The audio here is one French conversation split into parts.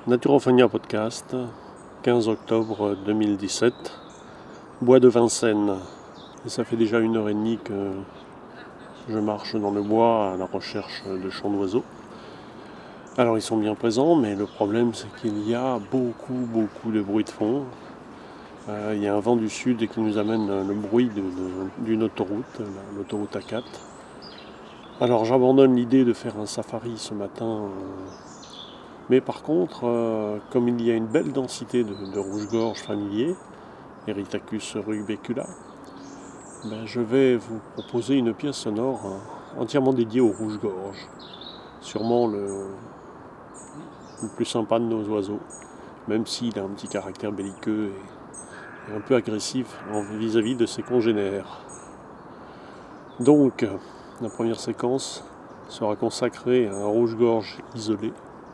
Naturophonia Podcast, 15 octobre 2017, Bois de Vincennes. Et ça fait déjà 1h30 que je marche dans le bois à la recherche de chants d'oiseaux. Alors ils sont bien présents, mais le problème c'est qu'il y a beaucoup de bruit de fond. Il y a un vent du sud qui nous amène le bruit d'une autoroute, l'autoroute A4. Alors j'abandonne l'idée de faire un safari ce matin. Mais par contre, comme il y a une belle densité de rouge-gorge familier, Erythacus rubecula, je vais vous proposer une pièce sonore entièrement dédiée au rouge-gorge. Sûrement le plus sympa de nos oiseaux, même s'il a un petit caractère belliqueux et un peu agressif vis-à-vis de ses congénères. Donc, la première séquence sera consacrée à un rouge-gorge isolé.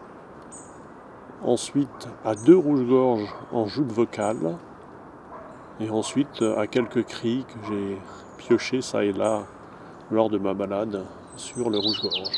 Ensuite à 2 rouges-gorges en joute vocale, et ensuite à quelques cris que j'ai piochés ça et là lors de ma balade sur le rouge-gorge.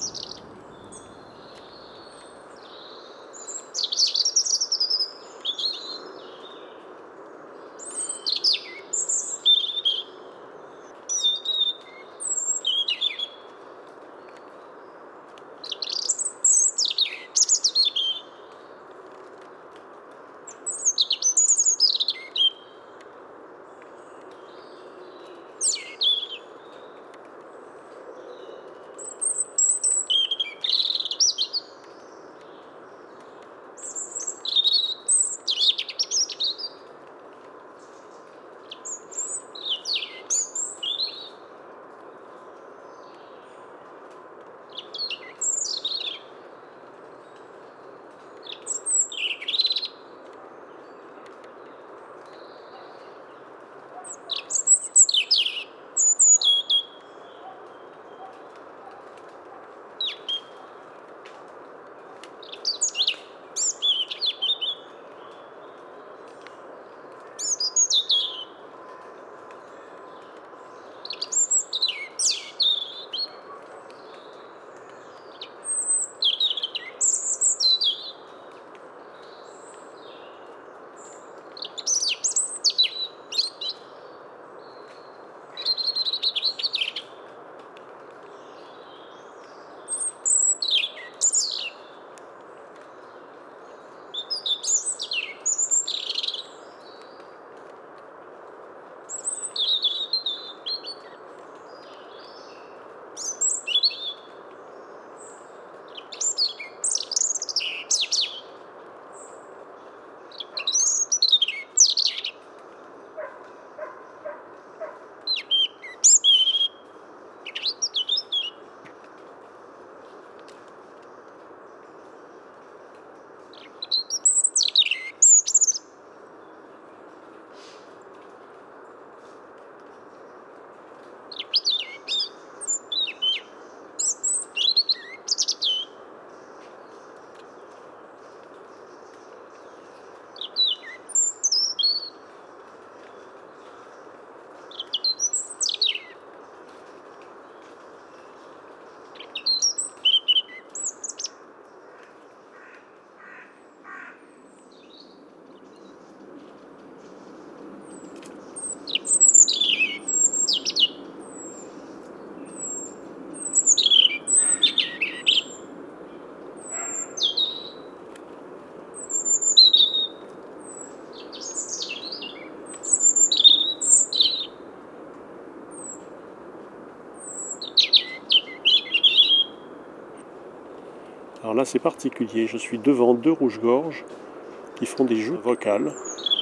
Alors là c'est particulier, je suis devant 2 rouges-gorges qui font des joutes vocales.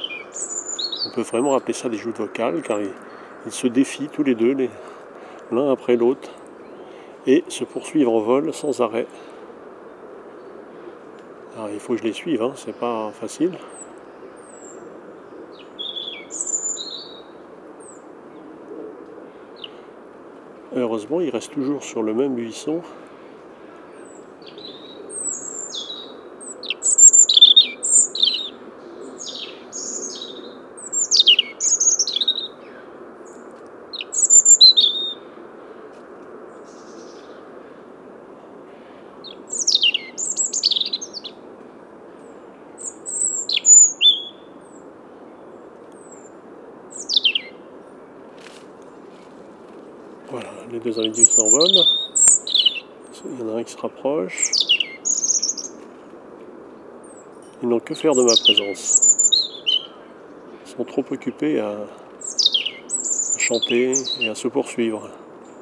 On peut vraiment appeler ça des joutes vocales car ils se défient tous les deux, l'un après l'autre, et se poursuivent en vol sans arrêt. Alors il faut que je les suive, c'est pas facile. Heureusement, il reste toujours sur le même buisson. Les deux individus s'envolent. Il y en a un qui se rapproche. Ils n'ont que faire de ma présence. Ils sont trop occupés à chanter et à se poursuivre.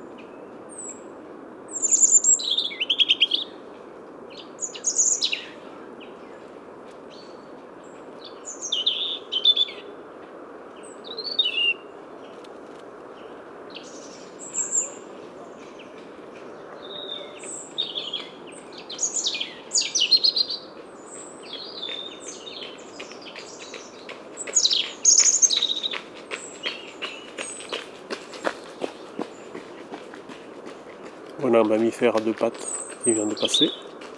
Voilà un mammifère à deux pattes qui vient de passer.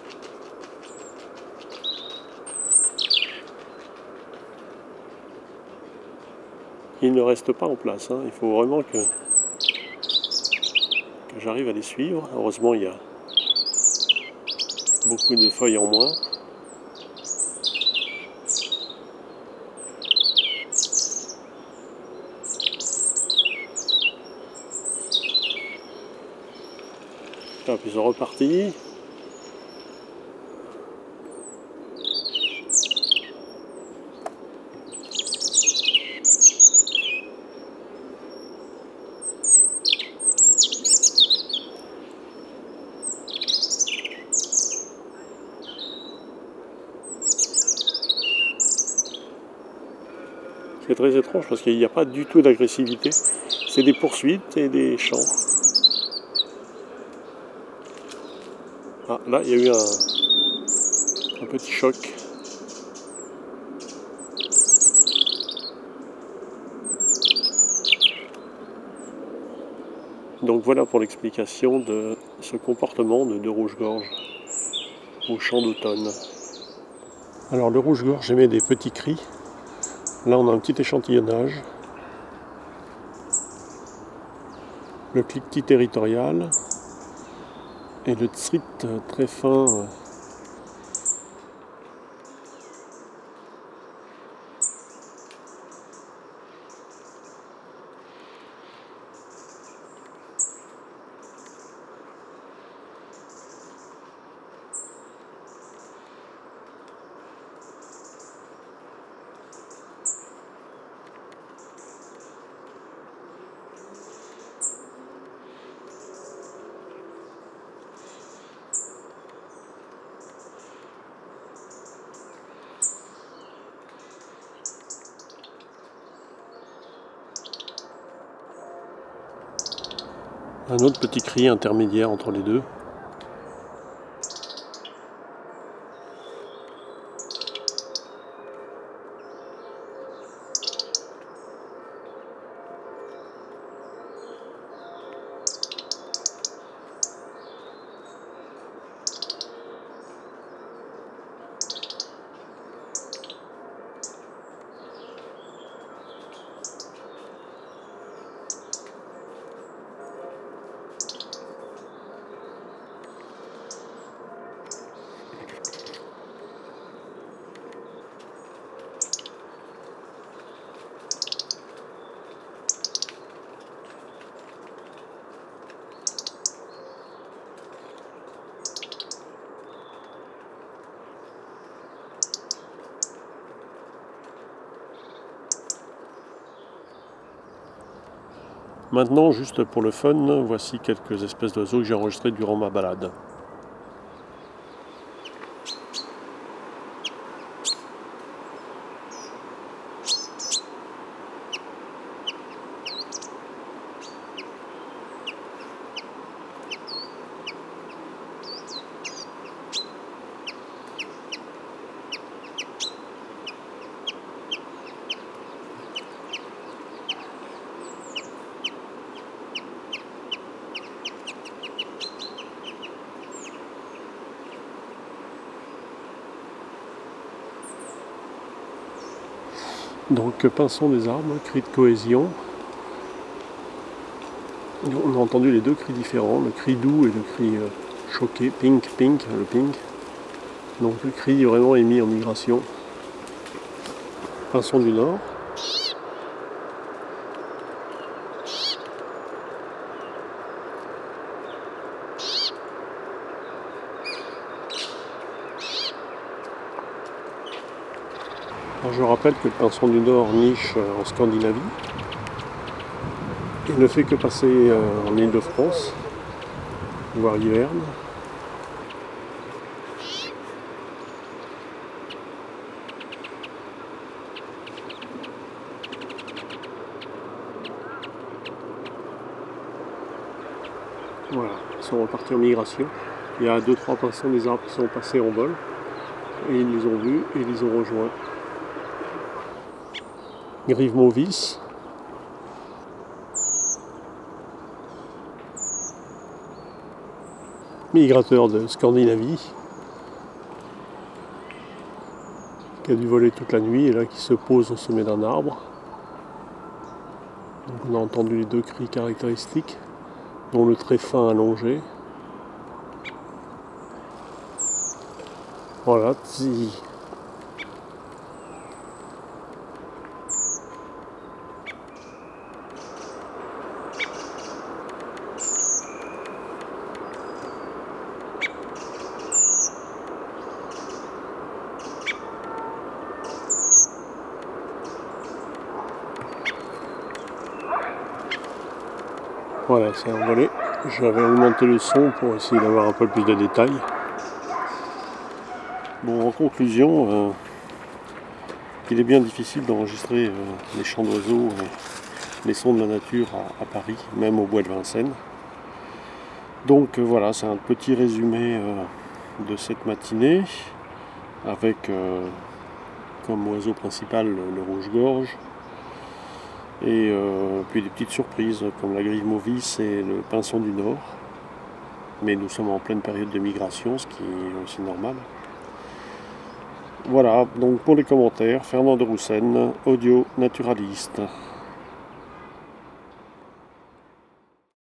Ils ne restent pas en place, hein. Il faut vraiment que j'arrive à les suivre. Heureusement, il y a beaucoup de feuilles en moins. Hop, ils sont repartis. C'est très étrange parce qu'il n'y a pas du tout d'agressivité. C'est des poursuites et des chants. Ah, là, il y a eu un petit choc. Donc voilà pour l'explication de ce comportement de rouge-gorge au chant d'automne. Alors le rouge-gorge émet des petits cris. Là on a un petit échantillonnage. Le cliquetis territorial et le tsrit très fin. Un autre petit cri intermédiaire entre les deux. Maintenant, juste pour le fun, voici quelques espèces d'oiseaux que j'ai enregistrés durant ma balade. Donc pinçons des arbres, cri de cohésion. On a entendu les deux cris différents, le cri doux et le cri choqué, pink, pink, le pink. Donc le cri vraiment émis en migration. Pinçons du nord. Alors je rappelle que le pinson du Nord niche en Scandinavie et ne fait que passer en Île-de-France, voire hiverne. Voilà, ils sont repartis en migration. Il y a 2-3 pinsons des arbres qui sont passés en vol et ils les ont vus et ils les ont rejoints. Grive Mauvis. Migrateur de Scandinavie, qui a dû voler toute la nuit et là qui se pose au sommet d'un arbre. Donc on a entendu les 2 cris caractéristiques, dont le très fin allongé. Voilà, tzi. Voilà, c'est envolé. J'avais augmenté le son pour essayer d'avoir un peu plus de détails. Bon, en conclusion, il est bien difficile d'enregistrer les chants d'oiseaux et les sons de la nature à Paris, même au bois de Vincennes. Donc voilà, c'est un petit résumé de cette matinée, avec comme oiseau principal le rouge-gorge, et puis des petites surprises comme la grive Mauvis et le pinson du Nord. Mais nous sommes en pleine période de migration, ce qui est aussi normal. Voilà, donc pour les commentaires, Fernand de Roussen, audio naturaliste.